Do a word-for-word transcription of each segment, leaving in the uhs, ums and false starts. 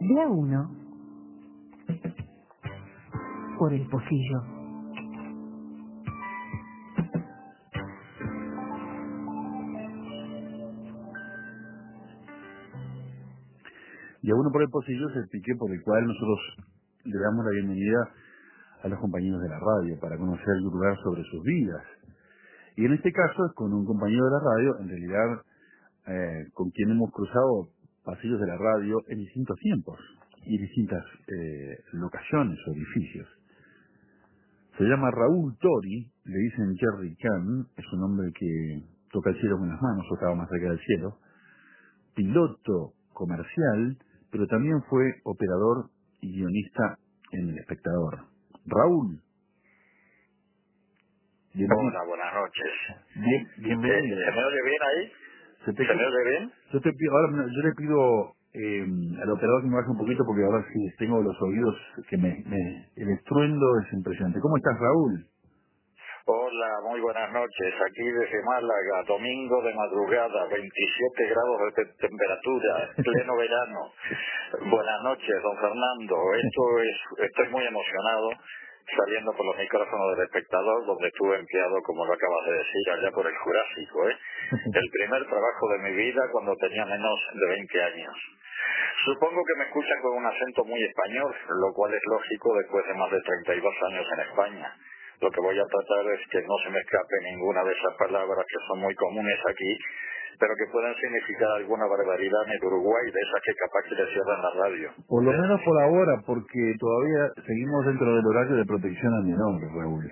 De a uno, por el pocillo. Y a uno por el pocillo es el pique por el cual nosotros le damos la bienvenida a los compañeros de la radio para conocer y lugar sobre sus vidas. Y en este caso es con un compañero de la radio, en realidad eh, con quien hemos cruzado pasillos de la radio en distintos tiempos y distintas eh, locaciones o edificios. Se llama Raúl Tori, le dicen Jerry Can, es un hombre que toca el cielo con las manos, o estaba más cerca del cielo, piloto comercial, pero también fue operador y guionista en El Espectador. Raúl, bienvenido. Hola, buenas noches. Bien, Eh, bienvenido. ¿Se me oye bien ahí? Se te, ¿Se me oye bien? yo te pido, ahora yo le pido eh, al operador que me baje un poquito porque ahora sí tengo los oídos que me, me el estruendo es impresionante. ¿Cómo estás, Raúl? Hola, muy buenas noches. Aquí desde Málaga, domingo de madrugada, veintisiete grados de te- temperatura, pleno verano. Buenas noches, don Fernando. Esto es, estoy muy emocionado saliendo por los micrófonos del Espectador, donde estuve empleado, como lo acabas de decir, allá por el Jurásico, ¿eh? El primer trabajo de mi vida cuando tenía menos de veinte años. Supongo que me escuchan con un acento muy español, lo cual es lógico después de más de treinta y dos años en España. Lo que voy a tratar es que no se me escape ninguna de esas palabras que son muy comunes aquí, pero que pueden significar alguna barbaridad en el Uruguay, de esas que capaz que le cierran la radio. Por lo menos por ahora, porque todavía seguimos dentro del horario de protección al menor, Raúl.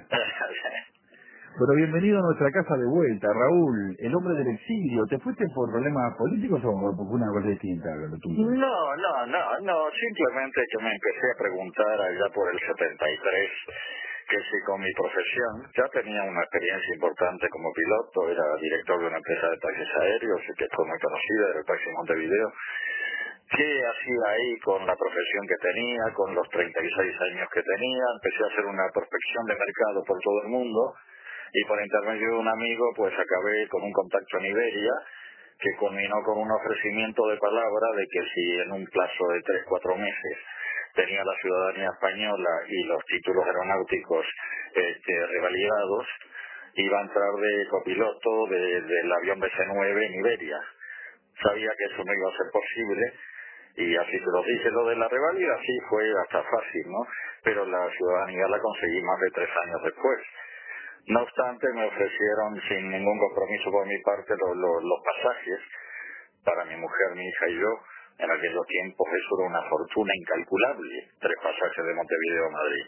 Pero bienvenido a nuestra casa de vuelta, Raúl, el hombre del exilio. ¿Te fuiste por problemas políticos o por una cosa distinta a lo tuyo? No, no, no, no, simplemente que me empecé a preguntar allá por el setenta y tres que si con mi profesión, ya tenía una experiencia importante como piloto, era director de una empresa de taxis aéreos, que fue muy conocida, era el Taxi Montevideo. ¿Qué hacía ahí con la profesión que tenía, con los treinta y seis años que tenía? Empecé a hacer una prospección de mercado por todo el mundo y por intermedio de un amigo pues acabé con un contacto en Iberia que culminó con un ofrecimiento de palabra de que si en un plazo de tres cuatro meses tenía la ciudadanía española y los títulos aeronáuticos este, revalidados, iba a entrar de copiloto de- del avión B C nueve en Iberia. Sabía que eso no iba a ser posible y así se lo dije. Lo de la revalida sí fue hasta fácil, ¿no? Pero la ciudadanía la conseguí más de tres años después. No obstante, me ofrecieron sin ningún compromiso por mi parte los, los, los pasajes para mi mujer, mi hija y yo. En aquellos tiempos eso era una fortuna incalculable, tres pasajes de Montevideo a Madrid.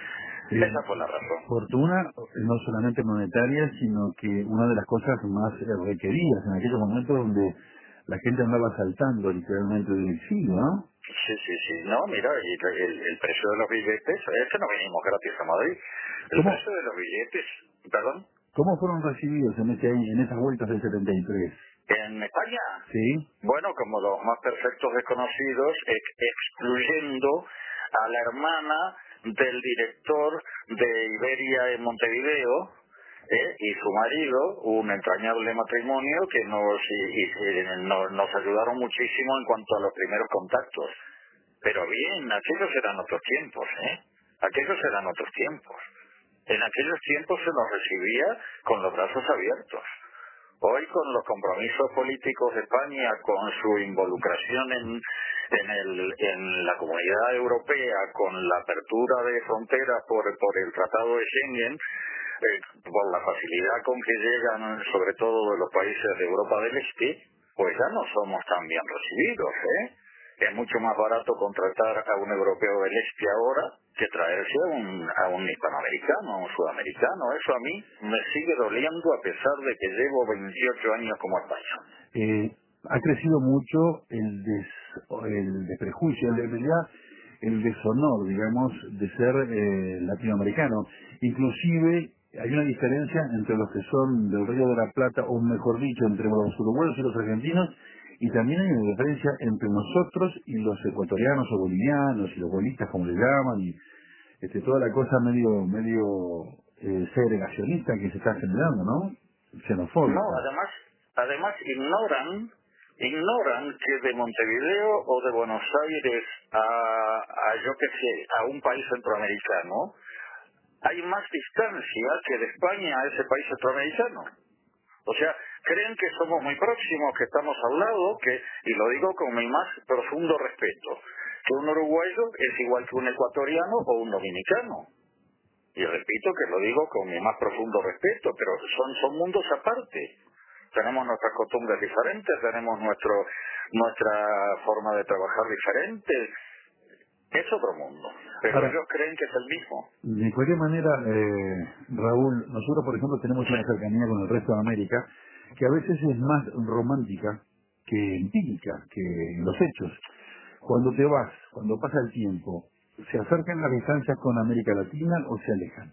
Eh, Esa fue la razón. fortuna eh, no solamente monetaria, sino que una de las cosas más eh, requeridas en aquellos momentos donde la gente andaba saltando literalmente del exilio, ¿no? Sí, sí, sí. No, mira, y el, el precio de los billetes, es que no venimos gratis a Madrid. El ¿Cómo, precio de los billetes, perdón, cómo fueron recibidos en, ese, en esas vueltas del setenta y tres? en España, ¿Sí? bueno, como los más perfectos desconocidos, ex- excluyendo a la hermana del director de Iberia en Montevideo, ¿eh? Y su marido, un entrañable matrimonio que nos, y- y- y nos, nos ayudaron muchísimo en cuanto a los primeros contactos. Pero bien, aquellos eran otros tiempos, ¿eh? Aquellos eran otros tiempos. En aquellos tiempos se nos recibía con los brazos abiertos. Hoy, con los compromisos políticos de España, con su involucración en, en, el, en la comunidad europea, con la apertura de fronteras por, por el Tratado de Schengen, eh, por la facilidad con que llegan, sobre todo de los países de Europa del Este, pues ya no somos tan bien recibidos, ¿eh? Es mucho más barato contratar a un europeo del Este ahora que traerse a un, a un hispanoamericano, a un sudamericano. Eso a mí me sigue doliendo a pesar de que llevo veintiocho años como español. Eh, ha crecido mucho el, des, el desprejuicio, en realidad el deshonor, digamos, de ser eh, latinoamericano. Inclusive hay una diferencia entre los que son del Río de la Plata, o mejor dicho, entre los uruguayos y los argentinos, y también hay una diferencia entre nosotros y los ecuatorianos o bolivianos, y los bolistas como le llaman, y este, toda la cosa medio medio eh, segregacionista que se está generando, ¿no? No, Xenofóbica. además, además ignoran ignoran que de Montevideo o de Buenos Aires a, a yo qué sé, a un país centroamericano, hay más distancia que de España a ese país centroamericano. O sea, creen que somos muy próximos, que estamos al lado, que, y lo digo con mi más profundo respeto, que un uruguayo es igual que un ecuatoriano o un dominicano. Y repito que lo digo con mi más profundo respeto, pero son, son mundos aparte. Tenemos nuestras costumbres diferentes, tenemos nuestro nuestra forma de trabajar diferente. Es otro mundo, pero Ahora, ellos creen que es el mismo. de cualquier manera, eh, Raúl, nosotros, por ejemplo, tenemos una cercanía con el resto de América que a veces es más romántica que empírica, que los hechos. Cuando te vas, cuando pasa el tiempo, ¿se acercan las distancias con América Latina o se alejan?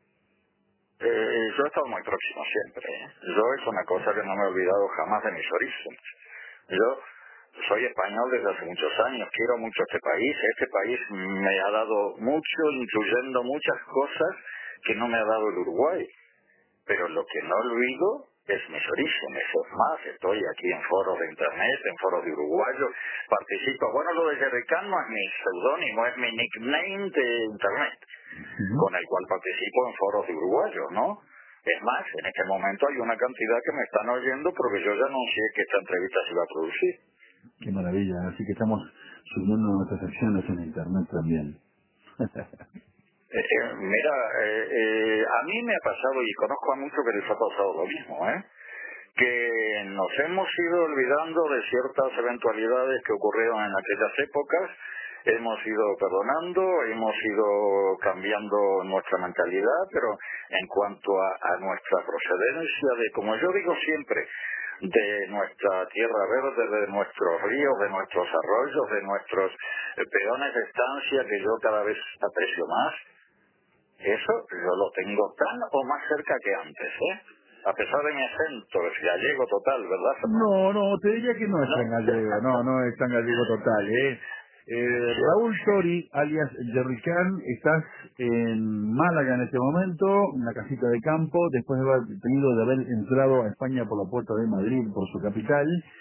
Eh, yo he estado muy próximo siempre. ¿eh? Yo es una cosa que no me he olvidado jamás de mis orígenes. Yo soy español desde hace muchos años, quiero mucho este país. Este país me ha dado mucho, incluyendo muchas cosas que no me ha dado el Uruguay. Pero lo que no olvido es mis orígenes. Es más, estoy aquí en foros de internet, en foros de uruguayos, participo. Bueno, lo de Jerry Can no es mi seudónimo, es mi nickname de internet, Uh-huh. con el cual participo en foros de uruguayos, ¿no? Es más, en este momento hay una cantidad que me están oyendo porque yo ya anuncié que esta entrevista se iba a producir. Qué maravilla, así que estamos subiendo nuestras acciones en internet también. Eh, eh, mira, eh, eh, a mí me ha pasado, y conozco a muchos que les ha pasado lo mismo, ¿eh? que nos hemos ido olvidando de ciertas eventualidades que ocurrieron en aquellas épocas, hemos ido perdonando, hemos ido cambiando nuestra mentalidad, pero en cuanto a, a nuestra procedencia, de, como yo digo siempre, de nuestra tierra verde, de nuestros ríos, de nuestros arroyos, de nuestros eh, peones de estancia, que yo cada vez aprecio más, eso yo lo tengo tan o más cerca que antes, ¿eh? A pesar de mi acento, es gallego total, ¿verdad, Fernando? No, no, te diría que no es tan gallego, no, no es tan gallego total, ¿eh? Eh, Raúl Tori, alias Jerry Can, estás en Málaga en este momento, en la casita de campo, después de haber tenido de haber entrado a España por la puerta de Madrid, por su capital,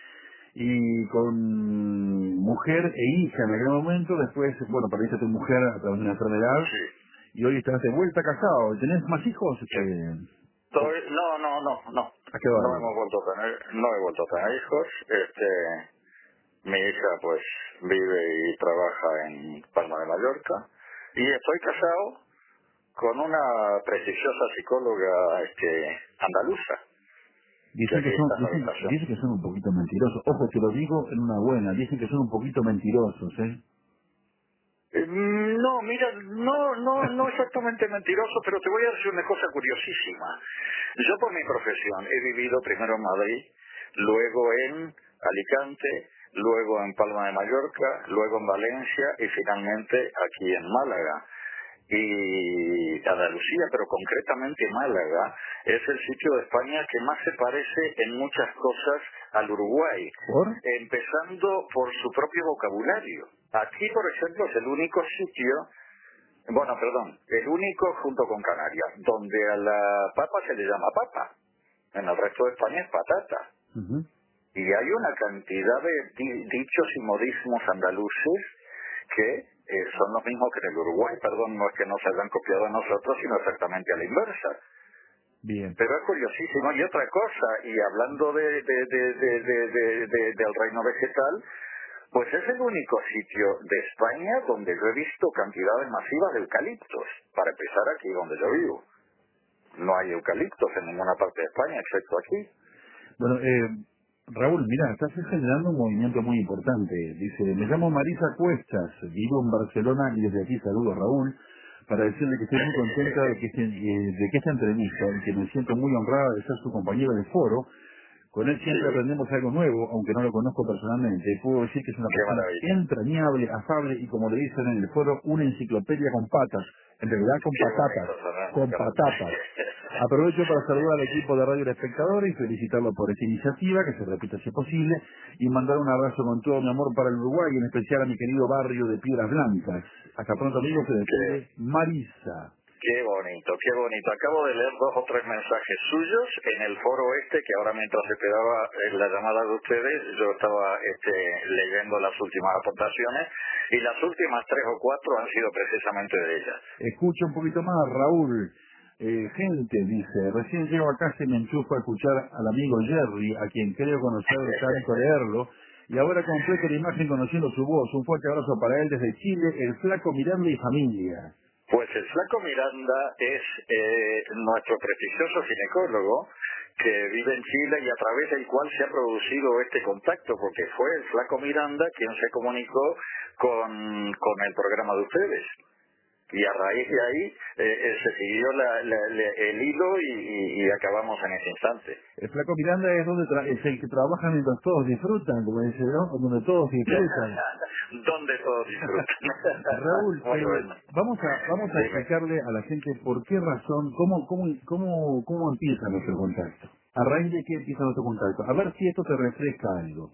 y con mujer e hija en aquel momento, después, bueno, perdiste a tu mujer a través de una enfermedad, Sí. y hoy estás de vuelta casado. ¿Tenés más hijos? Sí. Eh, Estoy, no, no, no, no. ¿A qué edad? No hemos vuelto a tener, no he vuelto a tener hijos. Este, mi hija pues vive y trabaja en Palma de Mallorca. Y estoy casado con una prestigiosa psicóloga este, andaluza, que Dicen que aquí son, está en la dicen, habitación. dicen que son un poquito mentirosos. Ojo, te lo digo en una buena. Dicen que son un poquito mentirosos, ¿eh? Eh, No, mira, no, no, no exactamente mentiroso, pero te voy a decir una cosa curiosísima. Yo por mi profesión he vivido primero en Madrid, luego en Alicante, luego en Palma de Mallorca, luego en Valencia y finalmente aquí en Málaga. Y Andalucía, pero concretamente Málaga, es el sitio de España que más se parece en muchas cosas al Uruguay, ¿Por? empezando por su propio vocabulario. Aquí, por ejemplo, es el único sitio, bueno, perdón, el único junto con Canarias, donde a la papa se le llama papa. En el resto de España es patata. Uh-huh. Y hay una cantidad de di- dichos y modismos andaluces que eh, son los mismos que en el Uruguay. Perdón, no es que nos hayan copiado a nosotros, sino exactamente a la inversa. Bien. Pero es curiosísimo. Y otra cosa, y hablando de, de, de, de, de, de- de- del reino vegetal, pues es el único sitio de España donde yo he visto cantidades masivas de eucaliptos. Para empezar, aquí donde yo vivo. No hay eucaliptos en ninguna parte de España, excepto aquí. Bueno, eh, Raúl, mira, estás generando un movimiento muy importante. Dice, me llamo Marisa Cuestas, vivo en Barcelona y desde aquí saludo a Raúl para decirle que estoy muy contenta de que, este, eh, de que esta entrevista, y que me siento muy honrada de ser su compañero de foro. Con él siempre Sí, aprendemos algo nuevo, aunque no lo conozco personalmente. Puedo decir que es una qué persona maravilla. entrañable, afable y, como le dicen en el foro, una enciclopedia con patas. En realidad con Qué patatas. bonito, Fernando. Con patatas. Aprovecho para saludar al equipo de Radio El Espectador y felicitarlo por esta iniciativa, que se repita si es posible, y mandar un abrazo con todo mi amor para el Uruguay, y en especial a mi querido barrio de Piedras Blancas. Hasta pronto, amigos, se Qué, despide Marisa. qué bonito. bonito, qué bonito. Acabo de leer dos o tres mensajes suyos en el foro este, que ahora mientras esperaba la llamada de ustedes, yo estaba este, leyendo las últimas aportaciones, y las últimas tres o cuatro han sido precisamente de ellas. Escucha un poquito más, Raúl. Eh, gente, dice, recién llego acá, se me enchufa a escuchar al amigo Jerry, a quien creo conocer de tanto leerlo, y ahora completo la imagen conociendo su voz. Un fuerte abrazo para él desde Chile, el flaco Miranda y familia. Pues el flaco Miranda es eh, nuestro prestigioso ginecólogo que vive en Chile y a través del cual se ha producido este contacto, porque fue el flaco Miranda quien se comunicó con, con el programa de ustedes. Y a raíz de ahí eh, eh, se siguió la, la, la, el hilo y, y, y acabamos en ese instante. El flaco Miranda es donde tra es el que trabaja mientras todos disfrutan, como dice, ¿no? Donde todos disfrutan. Donde todos disfrutan. Raúl, Muy eh, bueno. vamos a vamos a Dime. explicarle a la gente por qué razón, cómo cómo cómo cómo empieza nuestro contacto. A raíz de qué empieza nuestro contacto. A ver si esto te refresca algo.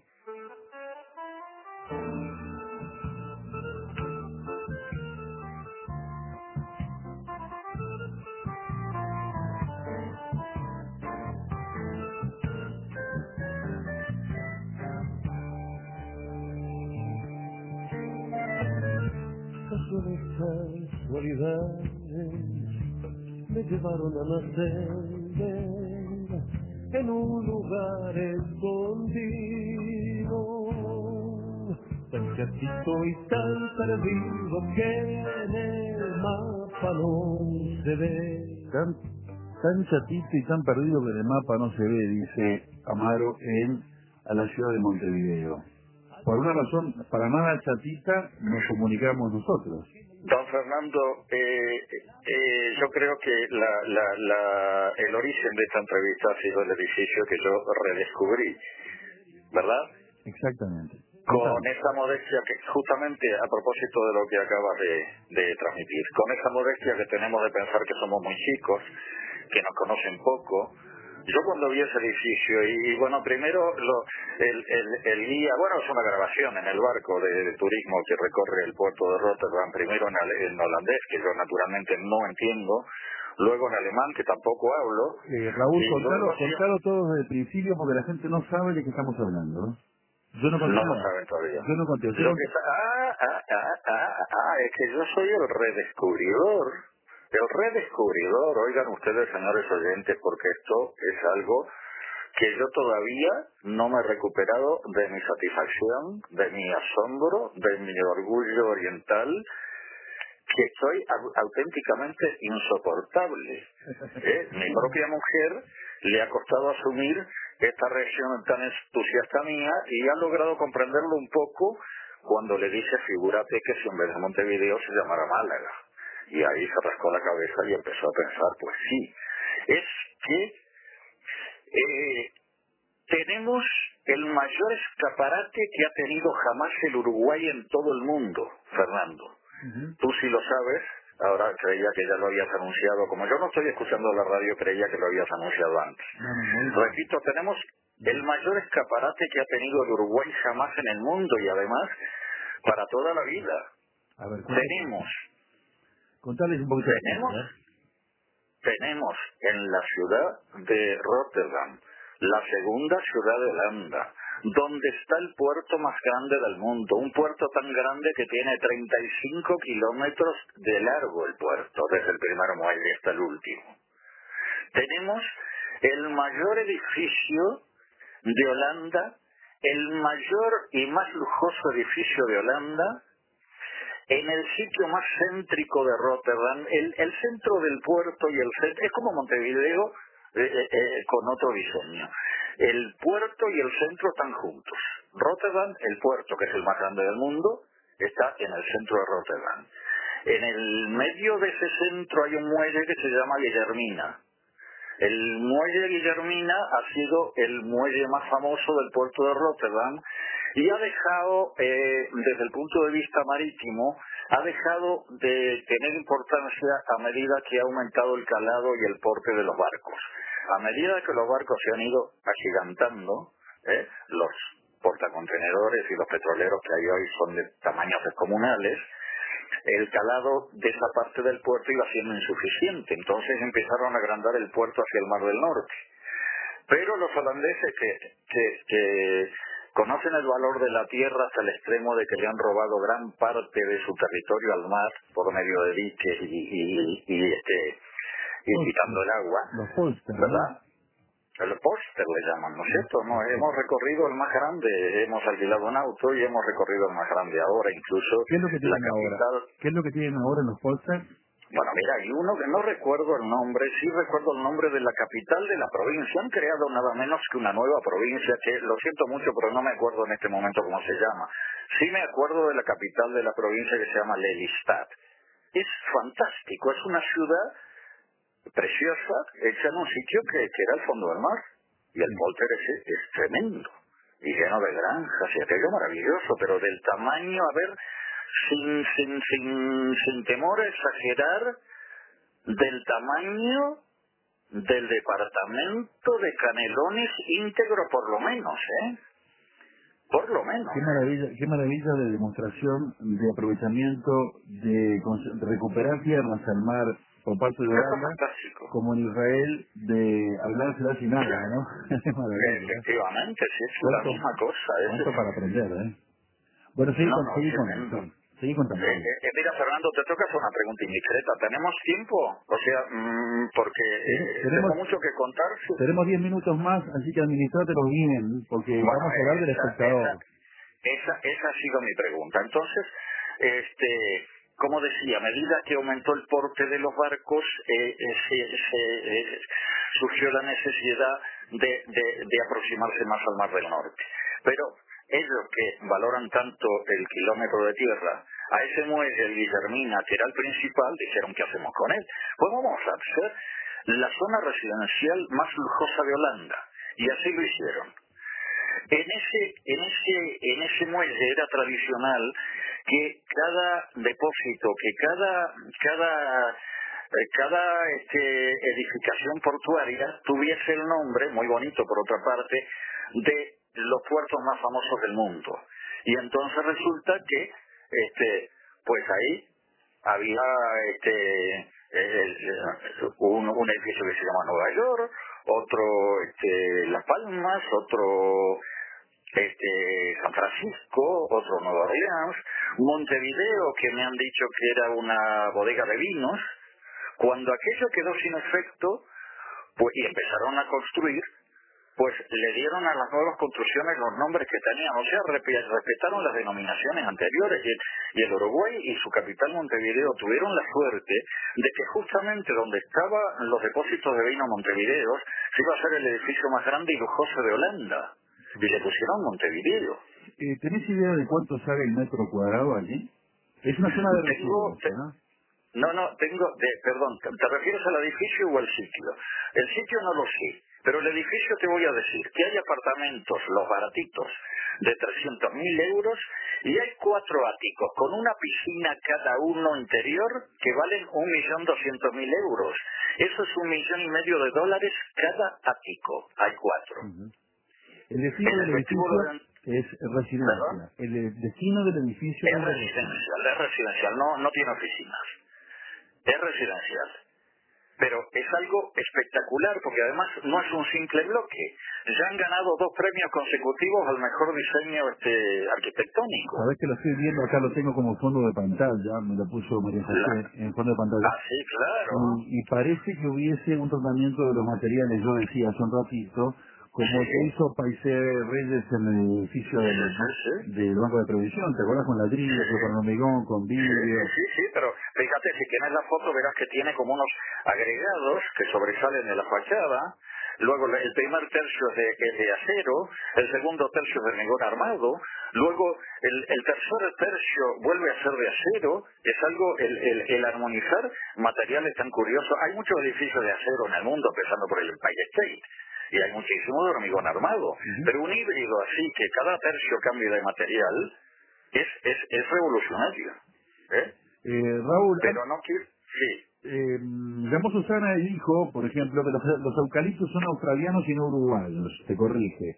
Casualidades me llevaron a nacer en un lugar escondido, tan chatito y tan perdido que en el mapa no se ve. Tan, tan chatito y tan perdido que en el mapa no se ve, dice Amaro, en a la ciudad de Montevideo. Por una razón, para nada chatita, nos comunicamos nosotros. Don Fernando, eh, eh, yo creo que la, la, la, el origen de esta entrevista ha sido el edificio que yo redescubrí, ¿verdad? Exactamente. Con esa modestia que, justamente a propósito de lo que acabas de, de transmitir, con esa modestia que tenemos de pensar que somos muy chicos, que nos conocen poco. Yo cuando vi ese edificio, y, y bueno, primero lo, el, el, el guía, bueno, es una grabación en el barco de, de turismo que recorre el puerto de Rotterdam, primero en, en holandés, que yo naturalmente no entiendo, luego en alemán, que tampoco hablo. Eh, Raúl, y contalo, luego, contalo todo desde el principio porque la gente no sabe de qué estamos hablando, ¿no? Yo no conté no lo nada. saben todavía. Yo no conté. Yo Lo conté. que sa- ah, ah, ah, ah, ah, es que yo soy el redescubridor. El redescubridor, oigan ustedes, señores oyentes, porque esto es algo que yo todavía no me he recuperado de mi satisfacción, de mi asombro, de mi orgullo oriental, que soy au- auténticamente insoportable. ¿Eh? Mi propia mujer le ha costado asumir esta reacción tan entusiasta mía y ha logrado comprenderlo un poco cuando le dije, figúrate que si en vez de Montevideo se llamara Málaga. Y ahí se rascó la cabeza y empezó a pensar, pues sí, es que eh, tenemos el mayor escaparate que ha tenido jamás el Uruguay en todo el mundo, Fernando. Uh-huh. Tú sí lo sabes, ahora creía que ya lo habías anunciado. Como yo no estoy escuchando la radio, creía que lo habías anunciado antes. No, no, no. Repito, tenemos el mayor escaparate que ha tenido el Uruguay jamás en el mundo y además para toda la vida. A ver, Tenemos, contales un poquito. tenemos, tenemos en la ciudad de Rotterdam, la segunda ciudad de Holanda, donde está el puerto más grande del mundo, un puerto tan grande que tiene treinta y cinco kilómetros de largo el puerto, desde el primer muelle hasta el último. Tenemos el mayor edificio de Holanda, el mayor y más lujoso edificio de Holanda, en el sitio más céntrico de Rotterdam, el, el centro del puerto y el centro, es como Montevideo eh, eh, eh, con otro diseño. El puerto y el centro están juntos. Rotterdam, el puerto, que es el más grande del mundo, está en el centro de Rotterdam. En el medio de ese centro hay un muelle que se llama Guillermina. El muelle Guillermina ha sido el muelle más famoso del puerto de Rotterdam y ha dejado, eh, desde el punto de vista marítimo, ha dejado de tener importancia a medida que ha aumentado el calado y el porte de los barcos. A medida que los barcos se han ido agigantando, eh, los portacontenedores y los petroleros que hay hoy son de tamaños descomunales, el calado de esa parte del puerto iba siendo insuficiente. Entonces empezaron a agrandar el puerto hacia el Mar del Norte. Pero los holandeses que, que, que conocen el valor de la tierra hasta el extremo de que le han robado gran parte de su territorio al mar por medio de diques y, y, y, y este y quitando el agua, los Polster, ¿verdad? El póster le llaman, ¿no es cierto? No, hemos recorrido el más grande, hemos alquilado un auto y hemos recorrido el más grande ahora, incluso ¿Qué es lo que la tienen capital. ahora? ¿Qué es lo que tienen ahora en los Polster? Bueno, mira, hay uno que no recuerdo el nombre, sí recuerdo el nombre de la capital de la provincia. Han creado nada menos que una nueva provincia que, lo siento mucho, pero no me acuerdo en este momento cómo se llama. Sí me acuerdo de la capital de la provincia que se llama Lelystad. Es fantástico, es una ciudad preciosa, hecha en un sitio que, que era el fondo del mar. Y el polter ese es tremendo. Y lleno de granjas, y aquello maravilloso, pero del tamaño, a ver, sin, sin, sin, sin temor a exagerar, del tamaño del departamento de Canelones íntegro, por lo menos, ¿eh? Por lo menos. Qué maravilla, qué maravilla de demostración, de aprovechamiento, de, de recuperar tierras al mar por parte de Holanda, como en Israel, de hablársela sin agua, ¿no? Es maravilla. Efectivamente, sí, es la misma cosa. Cuánto para aprender, ¿eh? Bueno, seguí no, con, no, seguí con, seguí contando. Eh, eh, mira, Fernando, te toca hacer una pregunta indiscreta. ¿Tenemos tiempo? O sea, mmm, porque eh, tenemos, tengo mucho que contar. Tenemos diez minutos más, así que administrátelo bien, porque bueno, vamos a hablar del esa, espectador. Esa, esa, esa ha sido mi pregunta. Entonces, este... como decía, a medida que aumentó el porte de los barcos, eh, eh, se, se, eh, surgió la necesidad de, de, de aproximarse más al Mar del Norte. Pero ellos que valoran tanto el kilómetro de tierra, a ese muelle, el Guillermina, que era el principal, dijeron, ¿qué hacemos con él? Pues vamos a hacer la zona residencial más lujosa de Holanda. Y así lo hicieron. En ese, en ese, en ese muelle era tradicional que cada depósito, que cada, cada, eh, cada este, edificación portuaria tuviese el nombre, muy bonito por otra parte, de los puertos más famosos del mundo. Y entonces resulta que, este, pues ahí había este el, un, un edificio que se llama Nueva York, otro este, Las Palmas, otro este San Francisco, otro Nueva Orleans, Montevideo, que me han dicho que era una bodega de vinos. Cuando aquello quedó sin efecto, pues y empezaron a construir, pues le dieron a las nuevas construcciones los nombres que tenían, o sea, respetaron las denominaciones anteriores, y el, y el Uruguay y su capital Montevideo tuvieron la suerte de que justamente donde estaban los depósitos de vino Montevideo se iba a hacer el edificio más grande y lujoso de Holanda, y le pusieron Montevideo. Eh, ¿Tenés idea de cuánto sale el metro cuadrado allí? Es una zona de Tengo, residencia, ¿no? No, no, tengo, de, perdón, ¿te refieres al edificio o al sitio? El sitio no lo sé, pero el edificio te voy a decir que hay apartamentos, los baratitos, de trescientos mil euros, y hay cuatro áticos con una piscina cada uno interior que valen un millón doscientos mil euros. Eso es un millón y medio de dólares cada ático. Hay cuatro. Uh-huh. El destino En del el edificio de... es residencia. ¿Perdón? El destino del edificio es es residencial, es residencial, no, no tiene oficinas. Es residencial. Pero es algo espectacular porque además no es un simple bloque. Ya han ganado dos premios consecutivos al mejor diseño este, arquitectónico. Sabés que lo estoy viendo acá, lo tengo como fondo de pantalla, me lo puso María José La... en fondo de pantalla. Ah, sí, claro. Y, y parece que hubiese un tratamiento de los materiales, yo decía hace un ratito, como Sí. el que hizo Paisé Reyes en el edificio Sí, del, sí, sí. del Banco de Previsión, ¿te acuerdas? Con ladrillo, Sí. con hormigón, con Sí, vidrio. sí, sí, sí, pero fíjate, si tienes la foto verás que tiene como unos agregados que sobresalen de la fachada. Luego el primer tercio es de, es de acero, el segundo tercio es de hormigón armado, luego el, el tercer tercio vuelve a ser de acero. Es algo, el, el, el armonizar materiales tan curiosos. Hay muchos edificios de acero en el mundo, empezando por el Empire State, y hay muchísimo de hormigón armado, Uh-huh. pero un híbrido así, que cada tercio cambie de material, es, es, es revolucionario. ¿Eh? Eh, Raúl, Pero no quiero... Sí. eh, Ramos Susana dijo, por ejemplo, que los, los eucaliptos son australianos y no uruguayos, te corrige.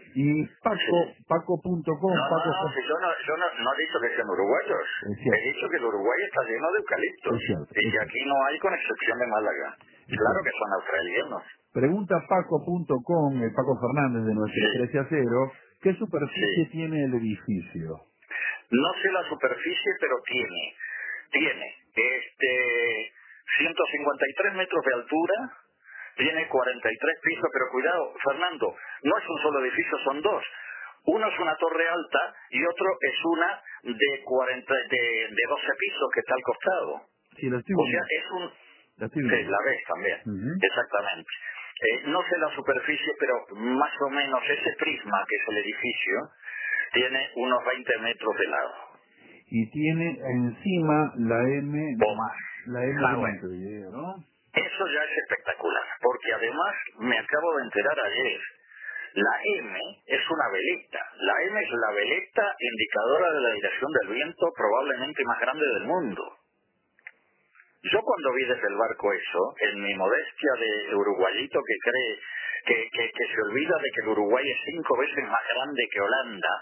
Y Paco, Sí. Paco punto com, No, Paco... no, no, si yo no, yo no, no he dicho que sean uruguayos. Es cierto. He dicho que el Uruguay está lleno de eucaliptos. Es cierto, Y es que cierto. aquí no hay, con excepción de Málaga. Es Claro cierto. que son australianos. Pregunta Paco punto com, el Paco Fernández de nuestro Sí, trece a cero, ¿qué superficie sí. tiene el edificio? No sé la superficie, pero tiene. Tiene este ciento cincuenta y tres metros de altura, tiene cuarenta y tres pisos, pero cuidado, Fernando, no es un solo edificio, son dos. Uno es una torre alta y otro es una de cuarenta de, de doce pisos que está al costado. Sí, la estoy O sea, viendo. es un... La estoy Sí, viendo. la ves también, Ujú. exactamente. Eh, no sé la superficie, pero más o menos ese prisma que es el edificio tiene unos veinte metros de lado. Y tiene encima la M, O más. la M Ah, de bueno. Montevideo, ¿no? Eso ya es espectacular, porque además me acabo de enterar ayer, la M es una veleta. La M es la veleta indicadora de la dirección del viento probablemente más grande del mundo. Yo cuando vi desde el barco eso, en mi modestia de uruguayito que cree que, que, que se olvida de que el Uruguay es cinco veces más grande que Holanda,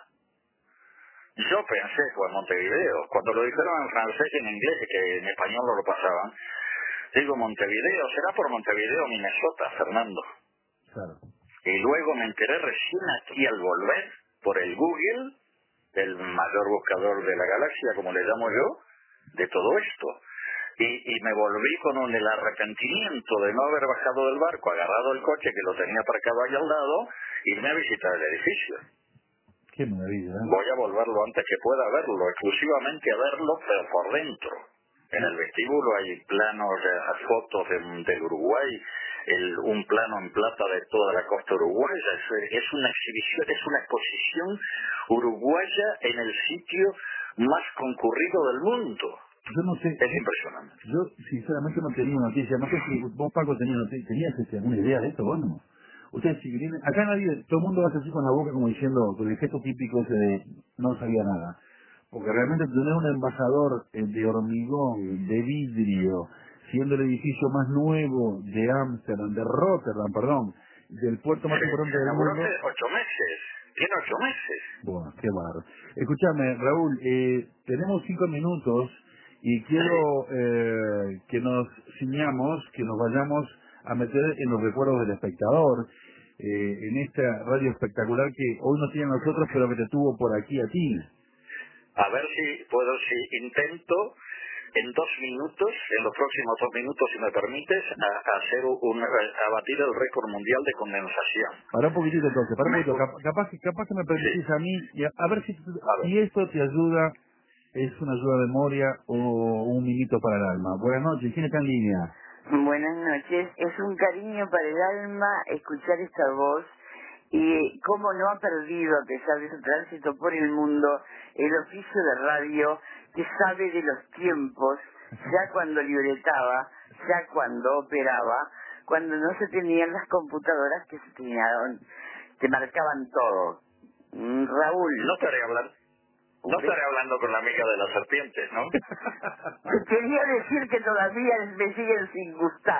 yo pensé, pues Montevideo, cuando lo dijeron en francés y en inglés, que en español no lo pasaban, digo Montevideo, será por Montevideo, Minnesota, Fernando. Claro. Y luego me enteré recién aquí al volver, por el Google, el mayor buscador de la galaxia, como le llamo yo, de todo esto. Y, y me volví con un, el arrepentimiento de no haber bajado del barco, agarrado el coche que lo tenía aparcado ahí al lado, irme a visitar el edificio. Qué maravilla, ¿eh? Voy a volverlo antes que pueda verlo, exclusivamente a verlo, pero por dentro. En el vestíbulo hay planos, eh, fotos de, del Uruguay, el, un plano en plata de toda la costa uruguaya. Es, es una exhibición, es una exposición uruguaya en el sitio más concurrido del mundo. Yo no sé, Es yo, impresionante. yo sinceramente no tenía noticia, no sé si vos, Paco, tenías, noti- tenías este, alguna idea de esto, vos no. Ustedes si vienen, acá nadie, todo el mundo hace así con la boca como diciendo, con el gesto típico ese de no sabía nada. Porque realmente tener un embajador eh, de hormigón, de vidrio, siendo el edificio más nuevo de Ámsterdam, de Rotterdam, perdón, del puerto más Se, importante se del inauguró mundo. hace ocho meses. Tiene ocho meses. Bueno, qué bárbaro. Escúchame, Raúl, eh, tenemos cinco minutos y quiero eh, que nos ciñamos, que nos vayamos a meter en los recuerdos del espectador, eh, en esta radio espectacular que hoy no tiene a nosotros, pero que te tuvo por aquí a ti. A ver si puedo, si intento en dos minutos, en los próximos dos minutos, si me permites, a, a hacer un, a batir el récord mundial de condensación. Para un poquitito entonces, para un Me poquito, gu- Cap- capaz, que- capaz que me sí, permitís a mí, y a, a ver si, a ver. si esto te ayuda, es una ayuda de memoria o un minuto para el alma. Buenas noches, ¿quién está en línea? Buenas noches. Es un cariño para el alma escuchar esta voz y cómo no ha perdido, a pesar de su tránsito por el mundo, el oficio de radio que sabe de los tiempos, ya cuando libretaba, ya cuando operaba, cuando no se tenían las computadoras que se tenían, que marcaban todo. Mm, No Raúl, estaré hablando, no estaré hablando con la amiga de las serpientes, ¿no? te quería decir que todavía me siguen sin gustar.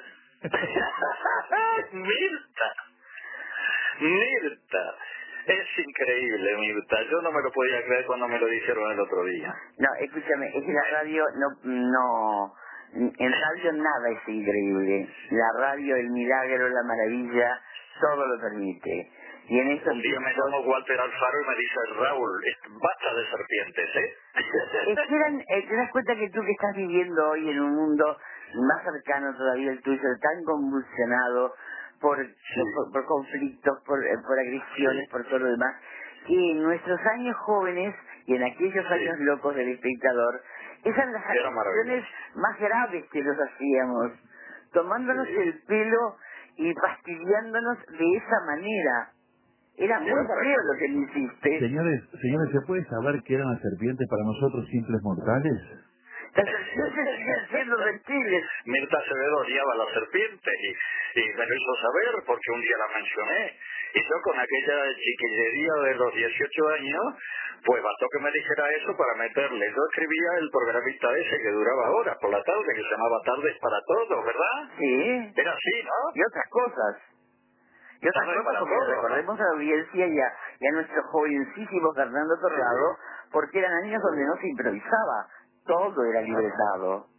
Mirta, Mirta, es increíble, Mirta. Yo no me lo podía creer cuando me lo dijeron el otro día. No, escúchame, es que la radio no, no, en radio nada es increíble. La radio, el milagro, la maravilla, todo lo permite. Y en estos Un día me tiempos, llamo Walter Alfaro y me dice, Raúl, es- basta de serpientes, ¿eh? esperan, eh, te das cuenta que tú que estás viviendo hoy en un mundo más cercano todavía el tuyo, tan convulsionado por, Sí, por, por conflictos, por, eh, por agresiones, sí, por todo lo demás, que en nuestros años jóvenes y en aquellos años sí. locos del espectador, esas eran las Era agresiones maravilloso. más graves que los hacíamos, tomándonos Sí, el pelo y fastidiándonos de esa manera. Era muy era feo lo que me espectacular. hiciste. Señores, señores, ¿se puede saber qué eran las serpientes para nosotros simples mortales? Las serpientes siguen siendo reptiles. Mirta Acevedo odiaba a la serpiente y, y me lo hizo saber porque un día la mencioné. Y yo con aquella chiquillería de los dieciocho años, pues bastó que me dijera eso para meterle. Yo escribía el programita ese que duraba horas por la tarde, que se llamaba Tardes para Todos, ¿verdad? Sí, Era así, ¿no? y otras cosas. Y otra También cosa, para porque todo, recordemos a la audiencia y a, y a nuestro jovencísimo Fernando Torrado, porque eran años donde no se improvisaba, todo era libretado.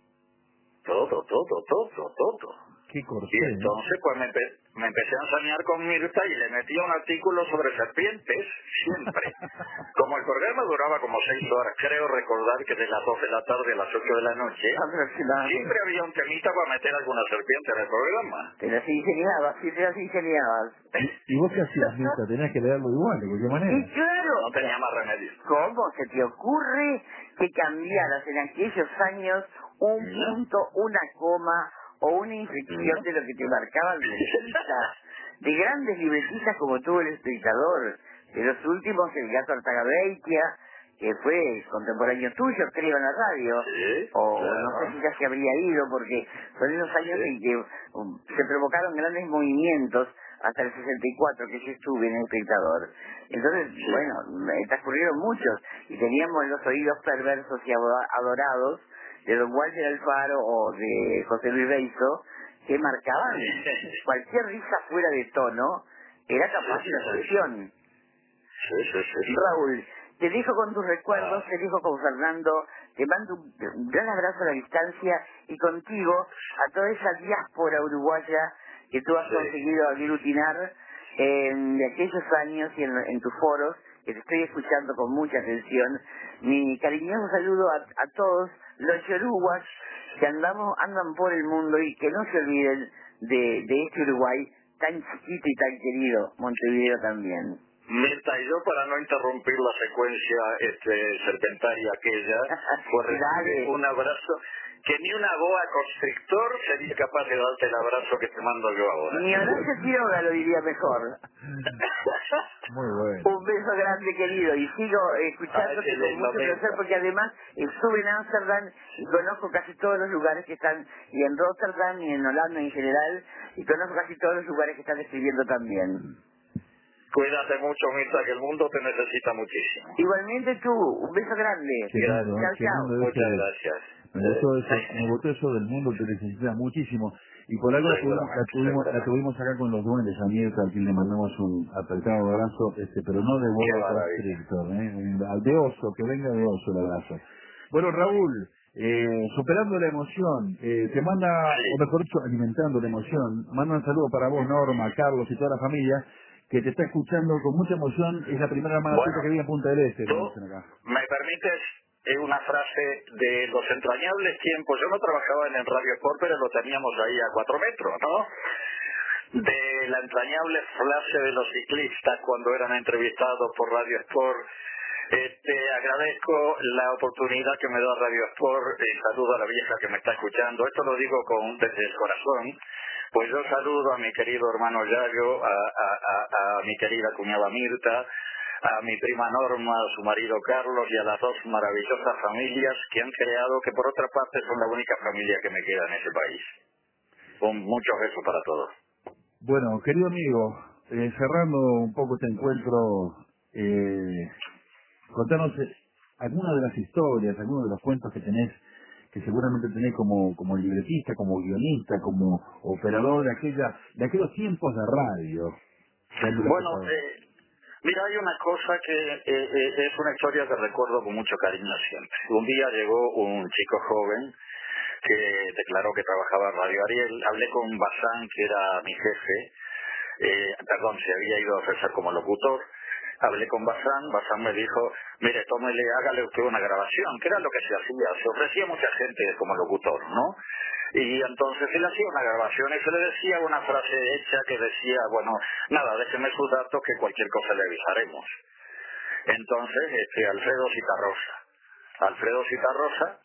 todo, todo, todo, todo. Qué corsé, Y ¿eh? entonces pues me, empe- me empecé a ensañar con Mirta y le metía un artículo sobre serpientes, siempre. Como el programa duraba como seis horas, creo recordar que de las dos de la tarde a las ocho de la noche, Aproximadamente. siempre había un temita para meter alguna serpiente en el programa. Te las ingeniabas, sí te las ingeniabas. ¿Y vos qué hacías, Mirta? Tenías que leerlo igual, de cualquier manera. Y claro, No tenía más remedio. ¿cómo se te ocurre que cambiaras en aquellos años un No. punto, una coma o una inflexión No. de lo que te marcaban libretistas, de grandes libretistas como tuvo el espectador, de los últimos el Gato Artagabeitia, que fue contemporáneo tuyo, creo, en la radio, Sí, o claro. no sé si ya se habría ido, porque son esos años Sí. en que um, se provocaron grandes movimientos hasta el sesenta y cuatro que yo estuve en el espectador. Entonces, Sí. bueno, me transcurrieron muchos y teníamos los oídos perversos y ado- adorados de don Walter Alfaro o de José Luis Beizo, que marcaban cualquier risa fuera de tono, era capaz de una sanción. Sí, sí, sí. Raúl, te dejo con tus recuerdos, Ah. te dejo con Fernando, te mando un un gran abrazo a la distancia y contigo a toda esa diáspora uruguaya que tú has Sí. conseguido aglutinar en de aquellos años y en, en tus foros, que te estoy escuchando con mucha atención. Mi cariñoso saludo a, a todos los yoruguas que andamos, andan por el mundo y que no se olviden de, de este Uruguay tan chiquito y tan querido, Montevideo también. Mirta y yo, para no interrumpir la secuencia este, serpentaria aquella, fue recibir Dale. un abrazo que ni una boa constrictor sería capaz de darte el abrazo que te mando yo ahora. Mi Horacio Quiroga lo diría mejor. Muy bueno. Un beso grande, querido, y sigo Ay, escuchándote qué con lindo, mucho placer Mirta. porque además estuve en Ámsterdam y conozco casi todos los lugares que están, y en Rotterdam y en Holanda en general, y conozco casi todos los lugares que están escribiendo también. Cuídate mucho, Mirta, que el mundo te necesita muchísimo. Igualmente tú, un beso grande. Qué lindo, ¿eh? Chao, Qué chao. lindo Muchas ese... gracias. Me gustó eso, me gustó eso del mundo que necesita muchísimo. Y por algo la tuvimos, la Seguramente, tuvimos, la seguramente. tuvimos acá con los duendes, a Mirta, a quien le mandamos un apretado abrazo, este, pero no de Qué boa maravilla. constrictor, ¿eh? Un- de oso, que venga de oso el abrazo. Bueno, Raúl, eh, superando la emoción, eh, te manda, Sí. o mejor dicho, alimentando la emoción, manda un saludo para vos, Norma, Carlos y toda la familia, que te está escuchando con mucha emoción. Es la primera llamada tuya Bueno, que vi en Punta del Este, me tú dicen acá. me permites eh, una frase de los entrañables tiempos. Yo no trabajaba en el Radio Sport, pero lo teníamos ahí a cuatro metros, ¿no? De la entrañable frase de los ciclistas cuando eran entrevistados por Radio Sport. Eh, te agradezco la oportunidad que me da Radio Sport. Eh, saludo a la vieja que me está escuchando. Esto lo digo con desde el corazón. Pues yo saludo a mi querido hermano Yayo, a, a, a, a mi querida cuñada Mirta, a mi prima Norma, a su marido Carlos y a las dos maravillosas familias que han creado, que por otra parte son la única familia que me queda en ese país. Un muchos besos para todos. Bueno, querido amigo, eh, cerrando un poco este encuentro, eh, contanos eh, algunas de las historias, algunos de los cuentos que tenés, que seguramente tenés como, como libretista, como guionista, como operador de aquella, de aquellos tiempos de radio. Bueno, eh, mira, hay una cosa que eh, eh, es una historia que recuerdo con mucho cariño siempre. Un día llegó un chico joven que declaró que trabajaba en Radio Ariel. Hablé con Bazán, que era mi jefe, eh, perdón, se había ido a ofrecer como locutor. Hablé con Bazán, Bazán me dijo, mire, tómele, hágale usted una grabación, que era lo que se hacía, se ofrecía mucha gente como locutor, ¿no? Y entonces él hacía una grabación y se le decía una frase hecha que decía, bueno, nada, déjeme sus datos que cualquier cosa le avisaremos. Entonces, este, Alfredo Citarrosa. Alfredo Citarrosa,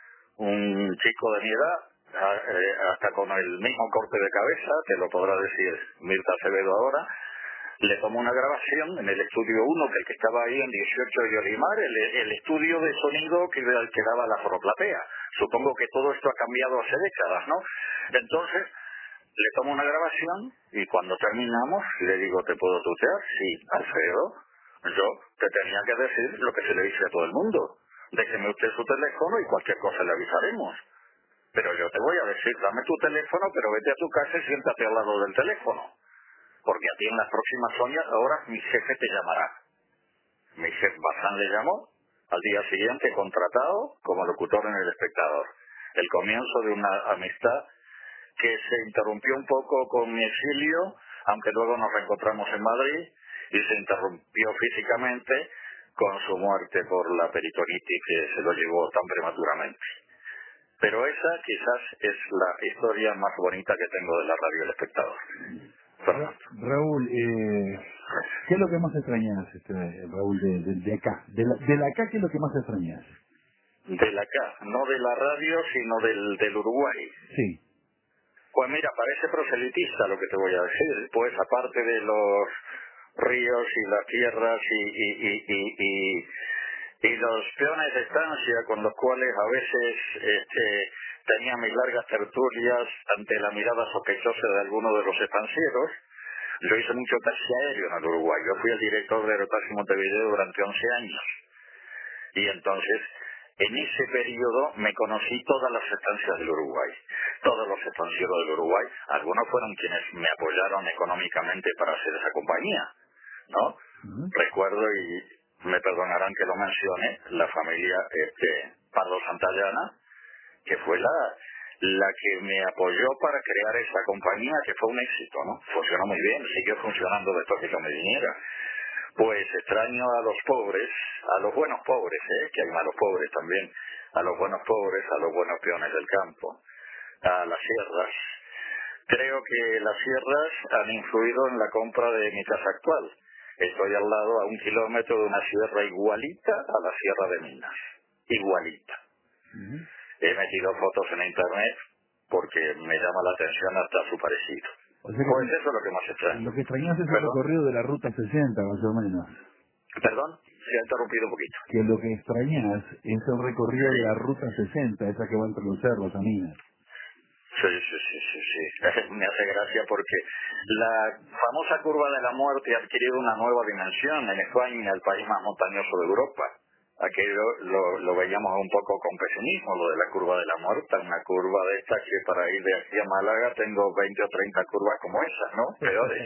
un chico de mi edad, a- eh, hasta con el mismo corte de cabeza, te lo podrá decir Mirta Acevedo ahora, le tomó una grabación en el estudio uno, que el que estaba ahí en dieciocho de Olimar, el, el estudio de sonido que, que daba la Foroplatea. Supongo que todo esto ha cambiado hace décadas, ¿no? Entonces, le tomo una grabación y cuando terminamos le digo, ¿te puedo tutear? Sí, Alfredo, yo te tenía que decir lo que se le dice a todo el mundo. Déjeme usted su teléfono y cualquier cosa le avisaremos. Pero yo te voy a decir, dame tu teléfono, pero vete a tu casa y siéntate al lado del teléfono. porque a ti en las próximas horas mi jefe te llamará. Mi jefe Bazán le llamó, al día siguiente contratado como locutor en El Espectador. El comienzo de una amistad que se interrumpió un poco con mi exilio, aunque luego nos reencontramos en Madrid, y se interrumpió físicamente con su muerte por la peritonitis que se lo llevó tan prematuramente. Pero esa quizás es la historia más bonita que tengo de la radio El Espectador. Ra Raúl, eh, ¿qué es lo que más extrañas, este, Raúl, de, de, de acá? De la, de la acá, ¿qué es lo que más extrañas? De la acá, no de la radio, sino del, del Uruguay. Sí. Pues mira, parece proselitista lo que te voy a decir. Pues aparte de los ríos y las tierras y, y, y, y, y, y los peones de estancia con los cuales a veces este, tenía mis largas tertulias ante la mirada sospechosa de algunos de los estancieros, yo hice mucho taxi aéreo en el Uruguay. Yo fui el director de Aerotaxi Montevideo durante once años. Y entonces, en ese periodo me conocí todas las estancias del Uruguay, todos los estancieros del Uruguay. Algunos fueron quienes me apoyaron económicamente para hacer esa compañía, ¿no? Uh-huh. Recuerdo, y me perdonarán que lo mencione, la familia este, Pardo Santayana, que fue la, la que me apoyó para crear esa compañía, que fue un éxito, ¿no? Funcionó muy bien, siguió funcionando después que yo me viniera. Pues extraño a los pobres, a los buenos pobres, ¿eh? Que hay malos pobres también, a los buenos pobres, a los buenos peones del campo, a las sierras. Creo que las sierras han influido en la compra de mi casa actual. Estoy al lado, a un kilómetro de una sierra igualita a la Sierra de Minas, igualita. Uh-huh. He metido fotos en internet porque me llama la atención hasta su parecido. O sea que pues eso es lo que más extraño. Lo que extrañas es el recorrido de la Ruta sesenta, más o menos. ¿Perdón? Se ha interrumpido un poquito. Que lo que extrañas es el recorrido sí. de la Ruta sesenta, esa que va entre los cerros, a Minas. Sí, sí, sí, sí, sí. Me hace gracia porque la famosa curva de la muerte ha adquirido una nueva dimensión en España, el país más montañoso de Europa. Aquello lo, lo veíamos un poco con pesimismo, lo de la curva de la muerte, una curva de esta que para ir de aquí a Málaga tengo veinte o treinta curvas como esa, ¿no? Peores.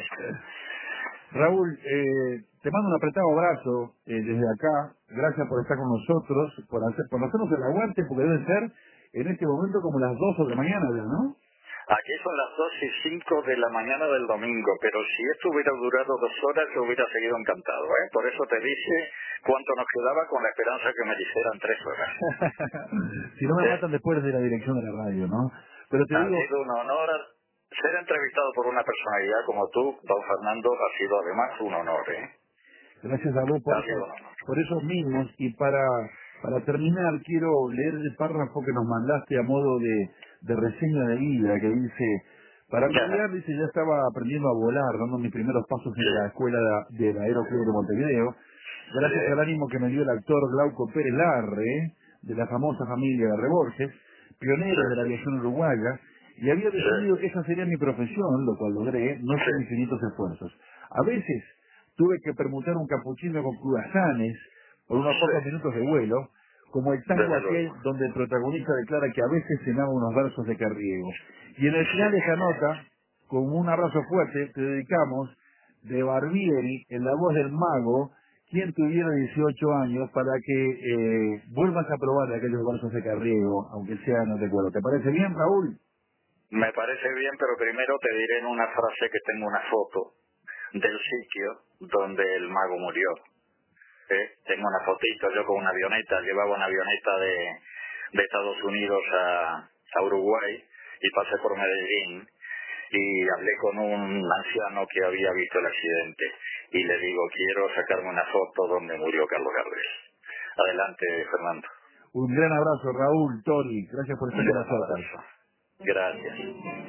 Raúl, eh, te mando un apretado abrazo eh, desde acá. Gracias por estar con nosotros, por, hacer, por hacernos el aguante, porque deben ser en este momento como las dos de la mañana ya, ¿no? Aquí son las dos y cinco de la mañana del domingo, pero si esto hubiera durado dos horas, yo hubiera seguido encantado, ¿eh? Por eso te dije cuánto nos quedaba con la esperanza que me dijeran tres horas. Si no me matan después de la dirección de la radio, ¿no? Pero te ha digo... sido un honor ser entrevistado por una personalidad como tú, don Fernando, ha sido además un honor, ¿eh? Gracias a vos por, eso, por esos mismos. Y para para terminar, quiero leer el párrafo que nos mandaste a modo de, de reseña de vida, que dice: para cambiar, dice, ya estaba aprendiendo a volar, dando mis primeros pasos en la escuela de, del Aeroclub de Montevideo, gracias sí. al ánimo que me dio el actor Glauco Pérez Larre, de la famosa familia de Reborges, pionero sí. de la aviación uruguaya, y había decidido sí. que esa sería mi profesión, lo cual logré, no sin infinitos esfuerzos. A veces tuve que permutar un capuchino con cruasanes por unos sí. pocos minutos de vuelo, como el tango aquel donde el protagonista declara que a veces cenaba unos versos de Carriego. Y en el final de esta nota, con un abrazo fuerte, te dedicamos de Barbieri, en la voz del mago, quien tuviera dieciocho años, para que eh, vuelvas a probar aquellos versos de Carriego, aunque sea no recuerdo. ¿Te parece bien, Raúl? Me parece bien, pero primero te diré en una frase que tengo una foto del sitio donde el mago murió. ¿Eh? Tengo una fotito, yo con una avioneta, llevaba una avioneta de, de Estados Unidos a, a Uruguay y pasé por Medellín y hablé con un anciano que había visto el accidente y le digo, quiero sacarme una foto donde murió Carlos Gardel. Adelante, Fernando. Un gran abrazo, Raúl, Tori, gracias por estar con nosotros. Gracias.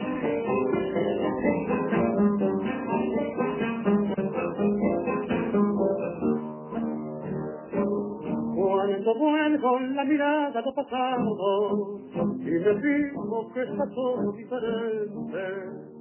Cuando vuelvo la mirada do pasado y me digo que está todo diferente,